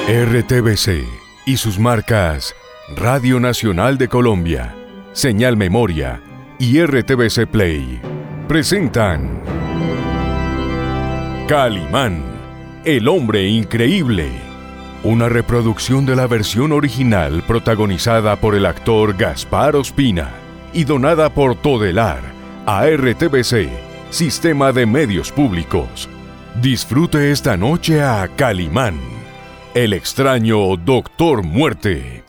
RTBC y sus marcas Radio Nacional de Colombia, Señal Memoria y RTBC Play presentan Calimán, el hombre increíble, una reproducción de la versión original protagonizada por el actor Gaspar Ospina y donada por Todelar a RTBC, Sistema de Medios Públicos. Disfrute esta noche a Calimán, el extraño Doctor Muerte.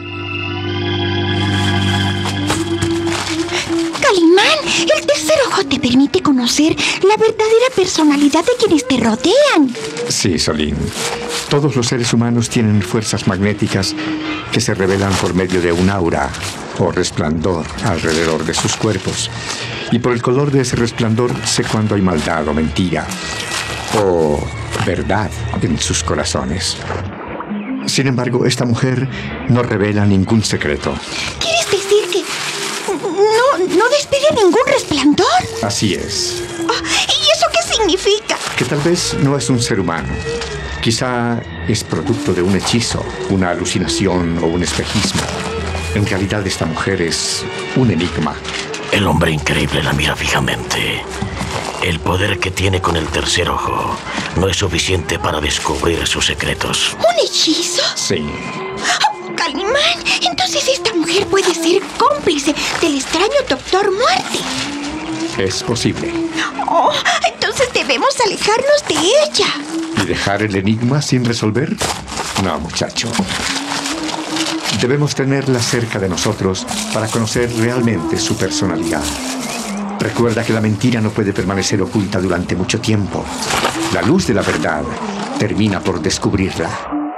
Calimán, el tercer ojo te permite conocer la verdadera personalidad de quienes te rodean. Sí, Solín. Todos los seres humanos tienen fuerzas magnéticas que se revelan por medio de un aura o resplandor alrededor de sus cuerpos. Y por el color de ese resplandor sé cuándo hay maldad o mentira o verdad en sus corazones. Sin embargo, esta mujer no revela ningún secreto. ¿Quieres decir que no despide ningún resplandor? Así es. ¿Y eso qué significa? Que tal vez no es un ser humano. Quizá es producto de un hechizo, una alucinación o un espejismo. En realidad esta mujer es un enigma. El hombre increíble la mira fijamente. El poder que tiene con el tercer ojo no es suficiente para descubrir sus secretos. ¿Un hechizo? Sí. Calimán, entonces esta mujer puede ser cómplice del extraño Doctor Muerte. Es posible. Entonces debemos alejarnos de ella. ¿Y dejar el enigma sin resolver? No, muchacho. Debemos tenerla cerca de nosotros para conocer realmente su personalidad. Recuerda que la mentira no puede permanecer oculta durante mucho tiempo. La luz de la verdad termina por descubrirla.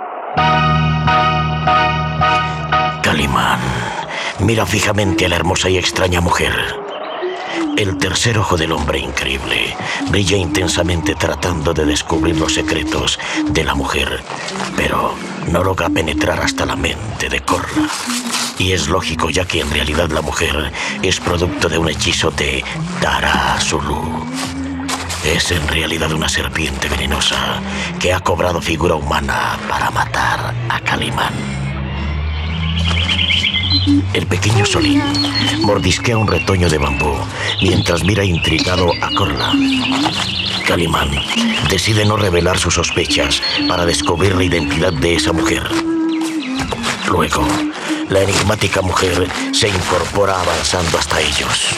Calimán mira fijamente a la hermosa y extraña mujer. El tercer ojo del hombre increíble brilla intensamente tratando de descubrir los secretos de la mujer, pero no logra penetrar hasta la mente de Corla. Y es lógico, ya que en realidad la mujer es producto de un hechizo de Tara Zulu. Es en realidad una serpiente venenosa que ha cobrado figura humana para matar a Calimán. El pequeño Solín mordisquea un retoño de bambú mientras mira intrigado a Corla. Calimán decide no revelar sus sospechas para descubrir la identidad de esa mujer. Luego, la enigmática mujer se incorpora avanzando hasta ellos.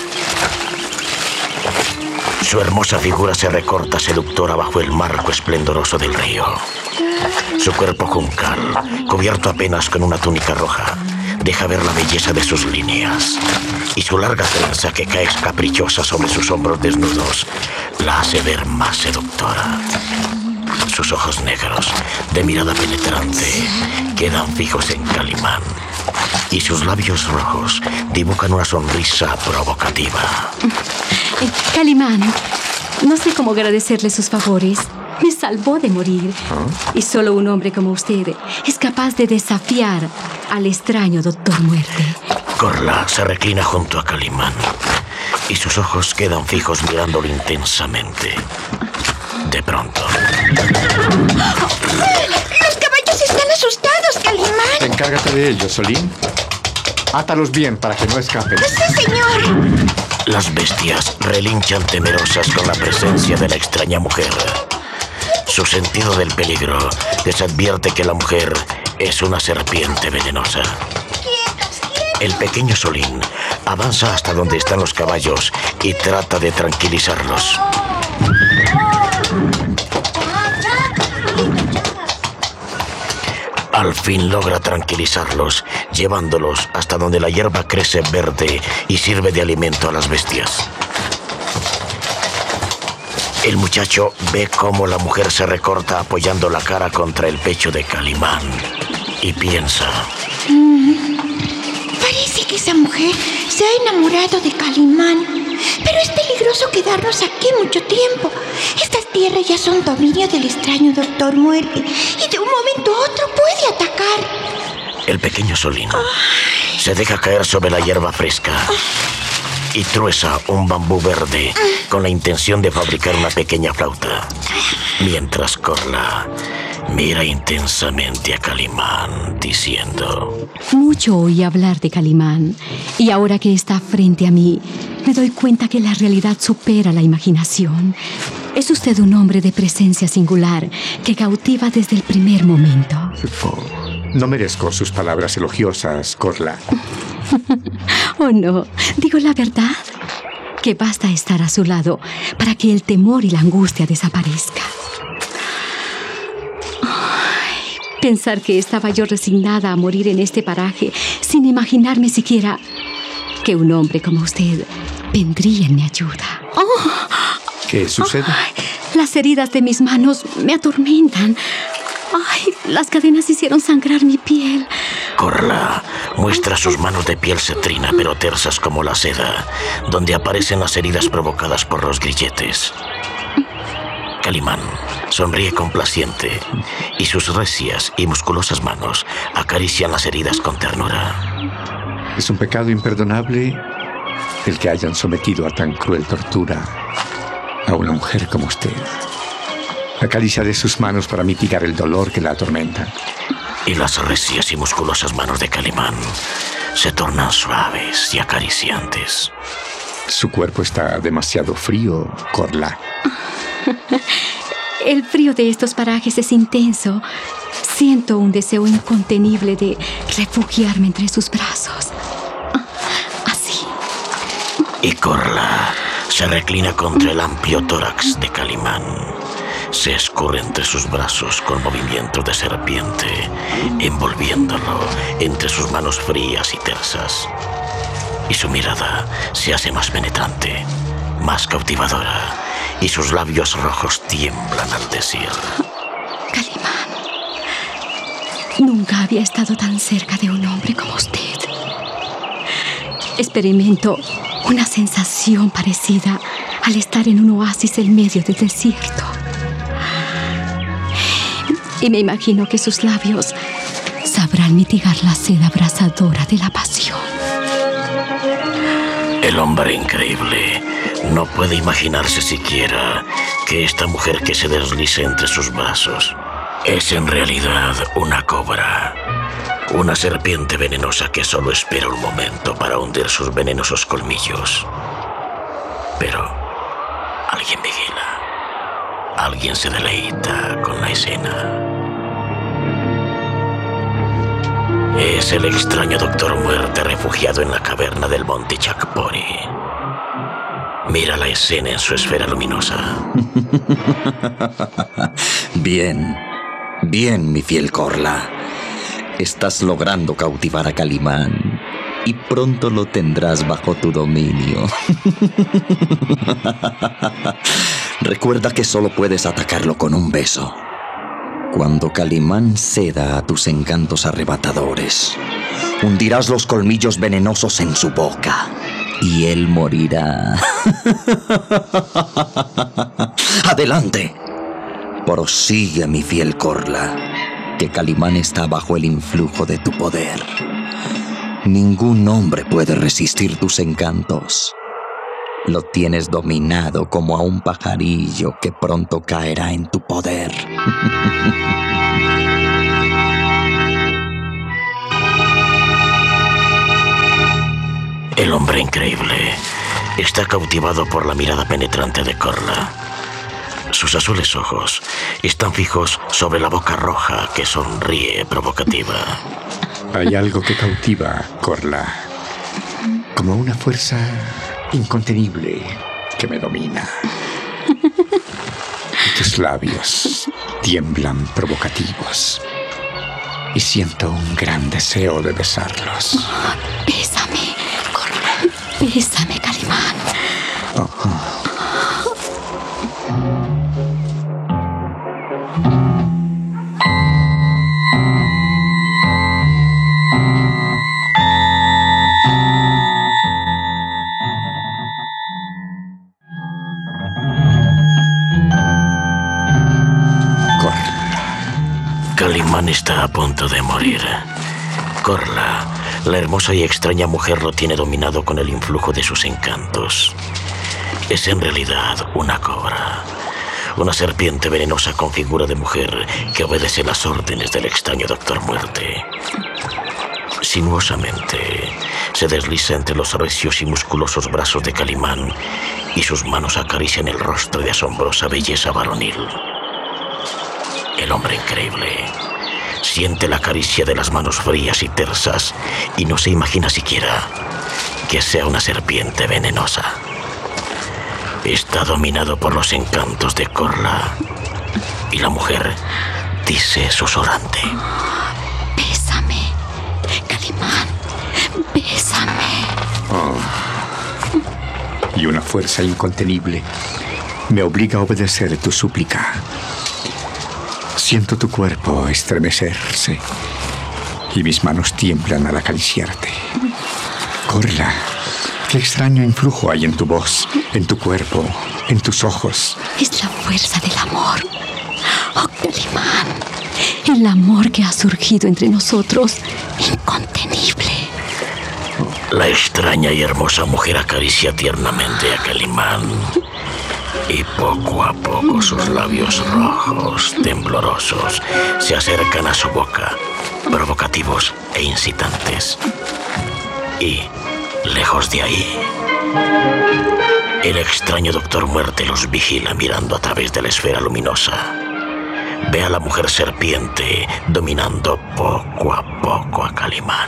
Su hermosa figura se recorta seductora bajo el marco esplendoroso del río. Su cuerpo juncal, cubierto apenas con una túnica roja, deja ver la belleza de sus líneas, y su larga trenza que cae caprichosa sobre sus hombros desnudos la hace ver más seductora. Sus ojos negros, de mirada penetrante, quedan fijos en Calimán, y sus labios rojos dibujan una sonrisa provocativa. Calimán, no sé cómo agradecerle sus favores. Me salvó de morir. Y solo un hombre como usted es capaz de desafiar al extraño Doctor Muerte. Corla se reclina junto a Calimán y sus ojos quedan fijos mirándolo intensamente. De pronto... ¡Los caballos están asustados, Calimán! Encárgate de ellos, Solín. Átalos bien para que no escapen. ¡Sí, señor! Las bestias relinchan temerosas con la presencia de la extraña mujer. Su sentido del peligro les advierte que la mujer es una serpiente venenosa. El pequeño Solín avanza hasta donde están los caballos y trata de tranquilizarlos. Al fin logra tranquilizarlos, llevándolos hasta donde la hierba crece verde y sirve de alimento a las bestias. El muchacho ve cómo la mujer se recorta apoyando la cara contra el pecho de Calimán y piensa... Parece que esa mujer se ha enamorado de Calimán, pero es peligroso quedarnos aquí mucho tiempo. Estas tierras ya son dominio del extraño Doctor Muerte y de un momento a otro puede atacar. El pequeño Solín se deja caer sobre la hierba fresca y trueza un bambú verde con la intención de fabricar una pequeña flauta, mientras Corla Mira intensamente a Calimán, diciendo: Mucho oí hablar de Calimán, y ahora que está frente a mí, me doy cuenta que la realidad supera la imaginación. Es usted un hombre de presencia singular que cautiva desde el primer momento. Oh, no merezco sus palabras elogiosas, Corla. Oh, no, digo la verdad, que basta estar a su lado para que el temor y la angustia desaparezca. Ay, pensar que estaba yo resignada a morir en este paraje sin imaginarme siquiera que un hombre como usted vendría en mi ayuda. ¡Oh! ¿Qué sucede? Ay, las heridas de mis manos me atormentan. Ay, las cadenas hicieron sangrar mi piel. Corla muestra sus manos de piel cetrina pero tersas como la seda, donde aparecen las heridas provocadas por los grilletes. Calimán sonríe complaciente y sus recias y musculosas manos acarician las heridas con ternura. Es un pecado imperdonable el que hayan sometido a tan cruel tortura a una mujer como usted. Acariciaré sus manos para mitigar el dolor que la atormenta. Y las recias y musculosas manos de Calimán se tornan suaves y acariciantes. Su cuerpo está demasiado frío, Corla. El frío de estos parajes es intenso. Siento un deseo incontenible de refugiarme entre sus brazos. Así. Y Corla se reclina contra el amplio tórax de Calimán. Se escurre entre sus brazos con movimiento de serpiente, envolviéndolo entre sus manos frías y tersas. Y su mirada se hace más penetrante, más cautivadora, y sus labios rojos tiemblan al decir: Calimán, nunca había estado tan cerca de un hombre como usted. Experimento una sensación parecida al estar en un oasis en medio del desierto. Y me imagino que sus labios sabrán mitigar la sed abrasadora de la pasión. El hombre increíble no puede imaginarse siquiera que esta mujer que se desliza entre sus brazos es en realidad una cobra, una serpiente venenosa que solo espera un momento para hundir sus venenosos colmillos. Pero alguien vigila, alguien se deleita con la escena. Es el extraño Doctor Muerte refugiado en la caverna del monte Chakpori. Mira la escena en su esfera luminosa. Bien, bien, mi fiel Corla. Estás logrando cautivar a Calimán y pronto lo tendrás bajo tu dominio. Recuerda que solo puedes atacarlo con un beso. Cuando Calimán ceda a tus encantos arrebatadores, hundirás los colmillos venenosos en su boca y él morirá. ¡Adelante! Prosigue, mi fiel Corla, que Calimán está bajo el influjo de tu poder. Ningún hombre puede resistir tus encantos. Lo tienes dominado como a un pajarillo que pronto caerá en tu poder. El hombre increíble está cautivado por la mirada penetrante de Corla. Sus azules ojos están fijos sobre la boca roja que sonríe provocativa. Hay algo que cautiva, Corla, como una fuerza incontenible que me domina. Tus labios tiemblan provocativos y siento un gran deseo de besarlos. Bésame, Corla. Bésame, Calimán. Calimán está a punto de morir. Corla, la hermosa y extraña mujer, lo tiene dominado con el influjo de sus encantos. Es en realidad una cobra, Una serpiente venenosa con figura de mujer que obedece las órdenes del extraño Doctor Muerte. Sinuosamente se desliza entre los recios y musculosos brazos de Calimán y sus manos acarician el rostro de asombrosa belleza varonil. El hombre increíble siente la caricia de las manos frías y tersas y no se imagina siquiera que sea una serpiente venenosa. Está dominado por los encantos de Corla y la mujer dice susurrante: Bésame, Calimán, bésame. Y una fuerza incontenible me obliga a obedecer tu súplica. Siento tu cuerpo estremecerse y mis manos tiemblan al acariciarte. Corla, qué extraño influjo hay en tu voz, en tu cuerpo, en tus ojos. Es la fuerza del amor. Oh, Calimán, el amor que ha surgido entre nosotros, incontenible. La extraña y hermosa mujer acaricia tiernamente a Calimán y poco a poco sus labios rojos, temblorosos, se acercan a su boca, provocativos e incitantes. Y, lejos de ahí, el extraño Doctor Muerte los vigila mirando a través de la esfera luminosa. Ve a la mujer serpiente dominando poco a poco a Calimán.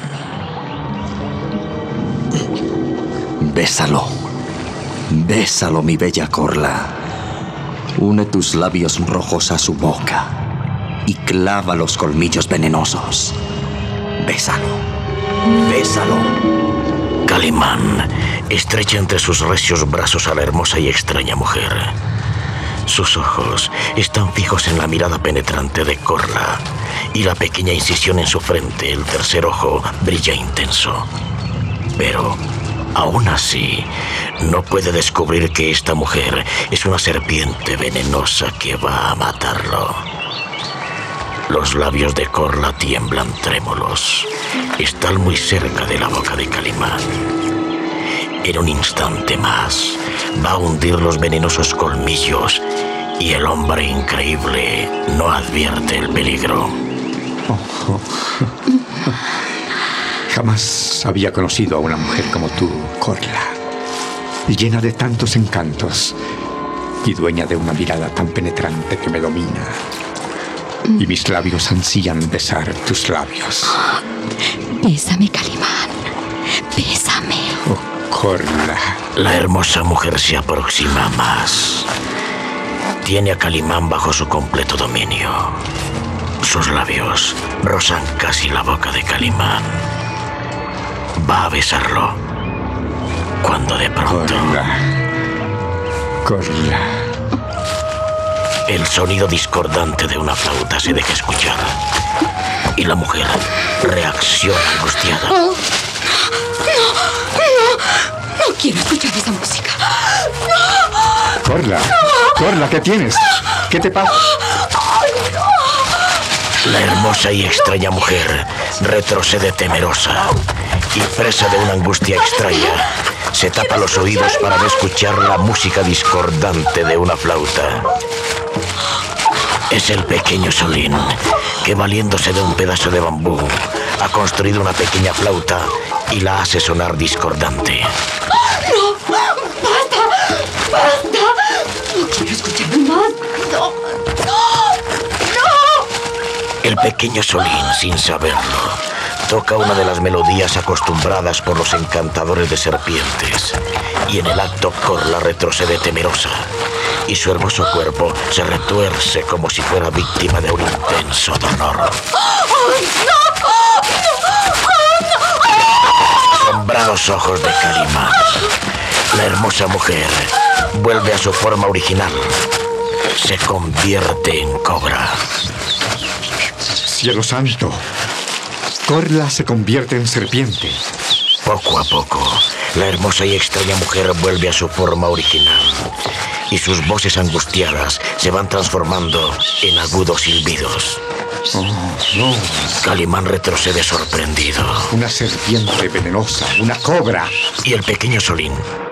Bésalo. Bésalo, mi bella Corla. Une tus labios rojos a su boca y clava los colmillos venenosos. Bésalo. Bésalo. Calimán estrecha entre sus recios brazos a la hermosa y extraña mujer. Sus ojos están fijos en la mirada penetrante de Corla y la pequeña incisión en su frente, el tercer ojo, brilla intenso. Pero aún así, no puede descubrir que esta mujer es una serpiente venenosa que va a matarlo. Los labios de Corla tiemblan trémulos. Están muy cerca de la boca de Calimán. En un instante más, va a hundir los venenosos colmillos y el hombre increíble no advierte el peligro. Jamás había conocido a una mujer como tú, Corla, llena de tantos encantos y dueña de una mirada tan penetrante que me domina. Y mis labios ansían besar tus labios. Bésame, Calimán. Bésame. Oh, Corla. La hermosa mujer se aproxima más. Tiene a Calimán bajo su completo dominio. Sus labios rozan casi la boca de Calimán. Va a besarlo cuando de pronto... Corla. El sonido discordante de una flauta se deja escuchar y la mujer reacciona angustiada. No quiero escuchar esa música. Corla, Corla, ¿qué tienes? ¿Qué te pasa? La hermosa y extraña mujer retrocede temerosa y presa de una angustia extraña, se tapa los oídos para no escuchar la música discordante de una flauta. Es el pequeño Solín, que valiéndose de un pedazo de bambú, ha construido una pequeña flauta y la hace sonar discordante. ¡No! ¡Basta! ¡Basta! No quiero escucharlo más. ¡No! ¡No! ¡No! El pequeño Solín, sin saberlo, toca una de las melodías acostumbradas por los encantadores de serpientes, y en el acto Corla retrocede temerosa, y su hermoso cuerpo se retuerce como si fuera víctima de un intenso dolor. Asombrados ojos de Calimán, la hermosa mujer vuelve a su forma original. Se convierte en cobra. ¡Cielo santo! Corla se convierte en serpiente. Poco a poco, la hermosa y extraña mujer vuelve a su forma original y sus voces angustiadas se van transformando en agudos silbidos. Oh, no. Calimán retrocede sorprendido. Una serpiente venenosa, una cobra. Y el pequeño Solín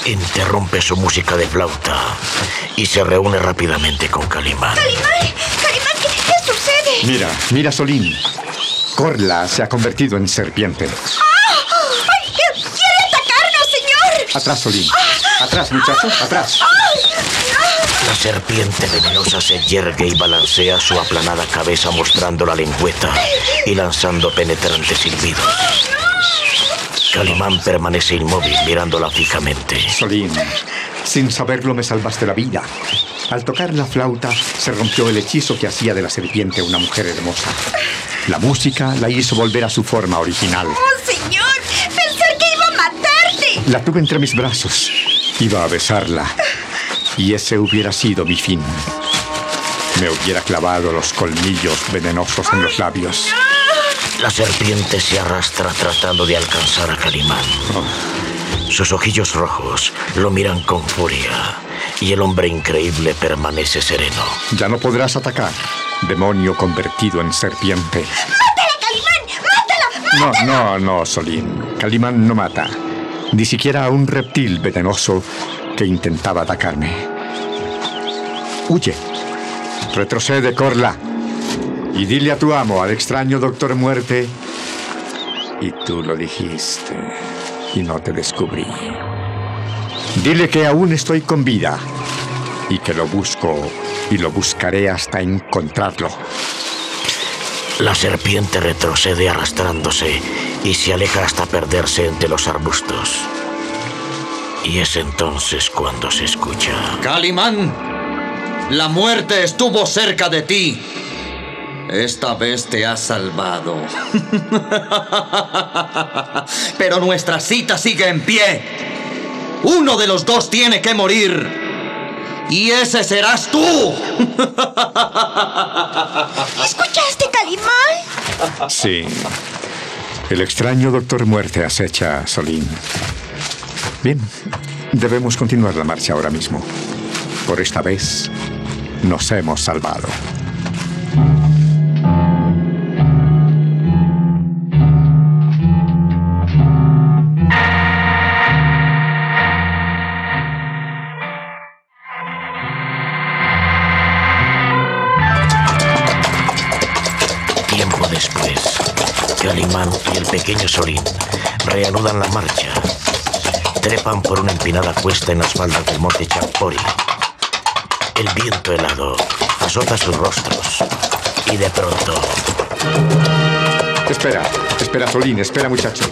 interrumpe su música de flauta y se reúne rápidamente con Calimán. ¡Calimán! ¿Qué sucede? Mira, Solín. Corla se ha convertido en serpiente. ¡Ay! ¡Quiere atacarnos, señor! Atrás, Solín. Atrás, muchachos, atrás. La serpiente venenosa se yergue y balancea su aplanada cabeza mostrando la lengüeta y lanzando penetrantes silbidos. Calimán permanece inmóvil mirándola fijamente. Solín, sin saberlo me salvaste la vida. Al tocar la flauta se rompió el hechizo que hacía de la serpiente una mujer hermosa. La música la hizo volver a su forma original. ¡Oh, señor! ¡Pensé que iba a matarte! La tuve entre mis brazos. Iba a besarla. Y ese hubiera sido mi fin. Me hubiera clavado los colmillos venenosos en los labios. La serpiente se arrastra tratando de alcanzar a Calimán. Sus ojillos rojos lo miran con furia y el hombre increíble permanece sereno. Ya no podrás atacar, demonio convertido en serpiente. ¡Mátala, Calimán! ¡Mátala! No, Solín. Calimán no mata. Ni siquiera a un reptil venenoso que intentaba atacarme. Huye. Retrocede, Corla. Y dile a tu amo, al extraño Doctor Muerte. Y tú lo dijiste. Y no te descubrí. Dile que aún estoy con vida. Y que lo busco. Y lo buscaré hasta encontrarlo. La serpiente retrocede arrastrándose y se aleja hasta perderse entre los arbustos. Y es entonces cuando se escucha: Calimán, la muerte estuvo cerca de ti. Esta vez te has salvado. Pero nuestra cita sigue en pie. Uno de los dos tiene que morir. Y ese serás tú. ¿Escuchaste, Calimán? Sí. El extraño Doctor Muerte acecha, Solín. Bien, debemos continuar la marcha ahora mismo. Por esta vez, nos hemos salvado. Tiempo después, Calimán y el pequeño Solín reanudan la marcha. Trepan por una empinada cuesta en las faldas del monte Chakpori. El viento helado azota sus rostros y de pronto... Espera, Solín, espera, muchacho.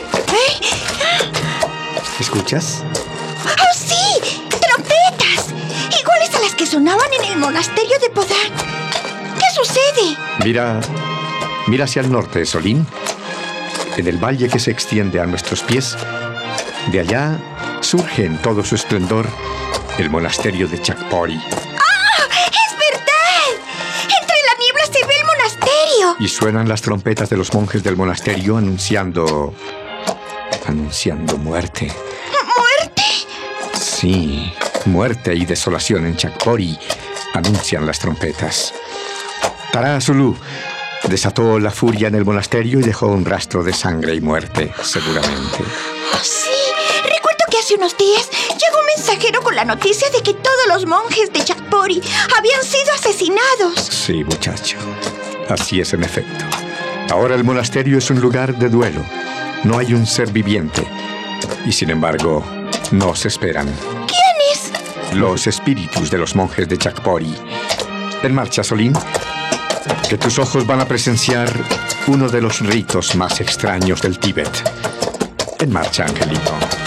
¿Escuchas? ¡Oh, sí! ¡Trompetas! Iguales a las que sonaban en el monasterio de Podán. ¿Qué sucede? Mira hacia el norte, Solín. En el valle que se extiende a nuestros pies, de allá surge en todo su esplendor el monasterio de Chakpori. ¡Ah! ¡Es verdad! Entre la niebla se ve el monasterio. Y suenan las trompetas de los monjes del monasterio anunciando muerte. ¿Muerte? Sí, muerte y desolación en Chakpori anuncian las trompetas. Tara Zulu desató la furia en el monasterio y dejó un rastro de sangre y muerte, seguramente. Oh, sí. Recuerdo que hace unos días llegó un mensajero con la noticia de que todos los monjes de Chakpori habían sido asesinados. Sí, muchacho. Así es en efecto. Ahora el monasterio es un lugar de duelo. No hay un ser viviente. Y sin embargo, nos esperan. ¿Quiénes? Los espíritus de los monjes de Chakpori. En marcha, Solín. Que tus ojos van a presenciar uno de los ritos más extraños del Tíbet. En marcha, Angelito.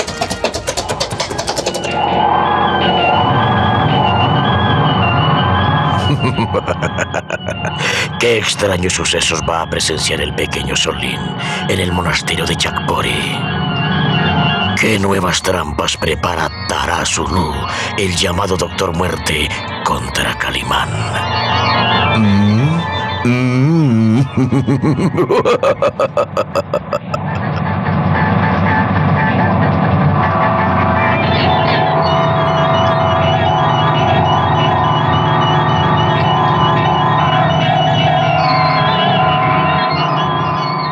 Qué extraños sucesos va a presenciar el pequeño Solín en el monasterio de Chakpori. Qué nuevas trampas prepara Tara Zulu, el llamado Doctor Muerte, contra Calimán.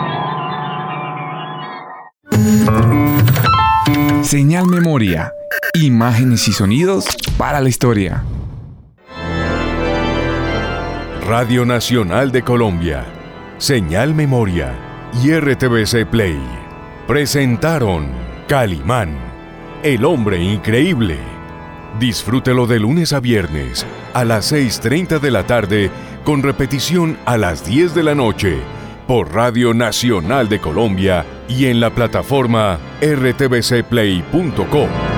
Señal Memoria. imágenes y sonidos para la historia. Radio Nacional de Colombia, Señal Memoria y RTBC Play presentaron Calimán, el hombre increíble. Disfrútelo de lunes a viernes a las 6:30 de la tarde con repetición a las 10 de la noche por Radio Nacional de Colombia y en la plataforma rtbcplay.com.